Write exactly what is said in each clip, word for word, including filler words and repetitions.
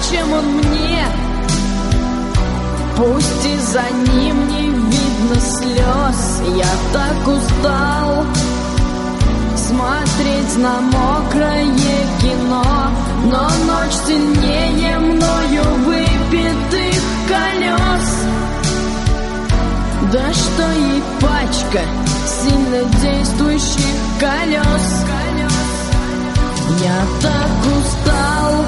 чем он мне. Пусть и за ним не видно слез. Я так устал смотреть на мокрое кино, но ночь сильнее мною выпитых колес. Да что и пачка сильнодействующих колес. Я так устал,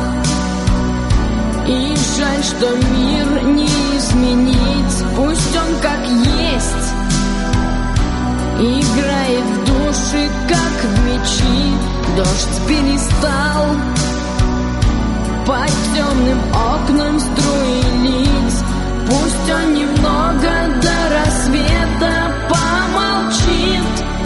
и жаль, что мир не изменить. Пусть он как есть играет в души, как в мечи. Дождь перестал по темным окнам струилить. Пусть он немного до рассвета помолчит.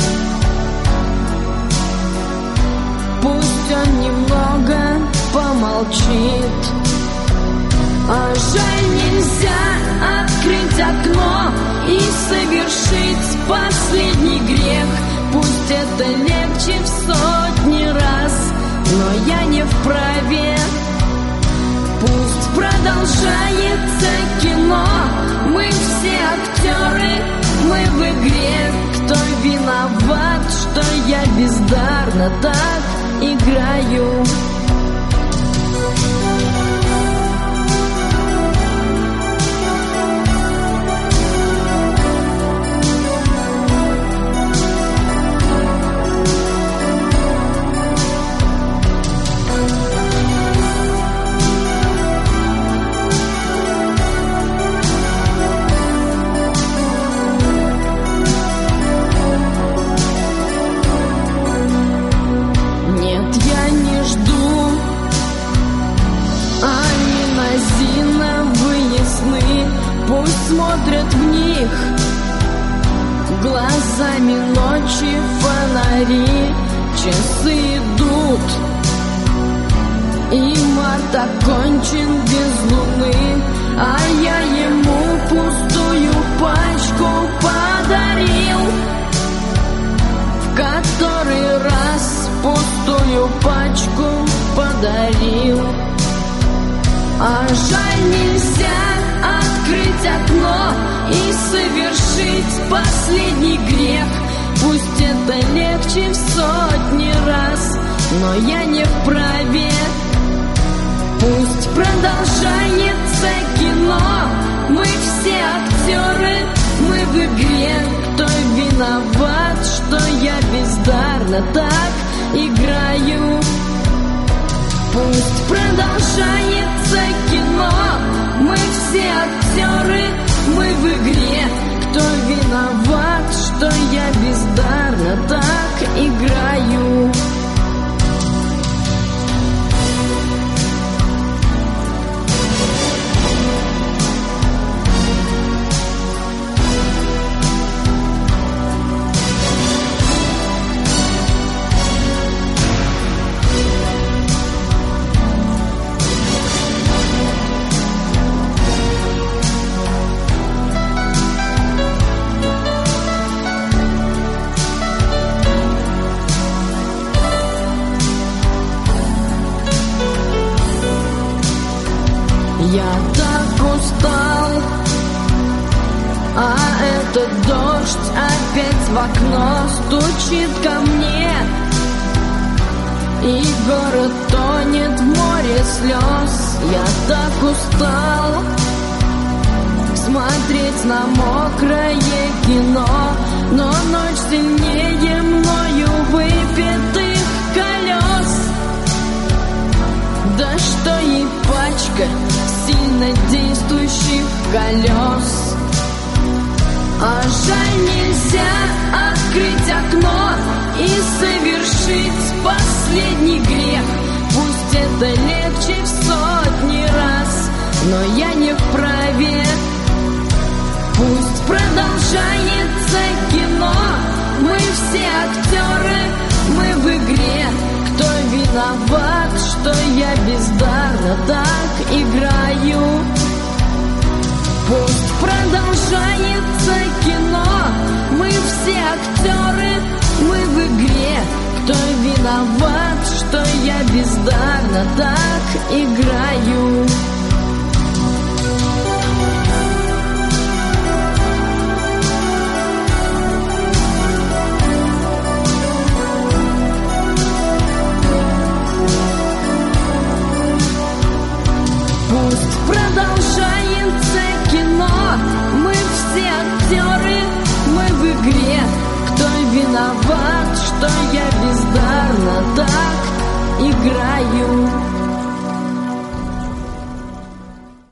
Пусть он немного помолчит. А жаль, нельзя открыть окно и совершить последний грех. Пусть это легче в сотни раз, но я не вправе. Пусть продолжается кино. Мы все актеры, мы в игре. Кто виноват, что я бездарно так играю? Пусть смотрят в них глазами ночи фонари. Часы идут, и март окончен без луны, а я ему пустую пачку подарил. В который раз пустую пачку подарил. А жаль, нельзя открыть окно и совершить последний грех. Пусть это легче в сотни раз, но я не вправе. Пусть продолжается кино. Мы все актеры, мы в игре. Кто виноват, что я бездарно так играю? Пусть продолжается кино. Мы все актеры, мы в игре. Кто виноват, что я бездарно так играю? Я так устал, а этот дождь опять в окно стучит ко мне. И город тонет в море слез. Я так устал смотреть на мокрое кино, но ночь сильнее мною выпитых колес. Да что и пачка сильнодействующих колес. А жаль, нельзя открыть окно и совершить последний грех. Пусть это легче в сотни раз, но я не вправе. Пусть продолжается кино. Мы все актеры, мы в игре. Кто виноват, что я бездарно так играю? Пусть продолжается кино. Мы все актеры, мы в игре. Кто виноват, что я бездарно так играю. Пусть продолжается кино, мы все актеры, мы в игре. Кто виноват, что я бездарно так играю?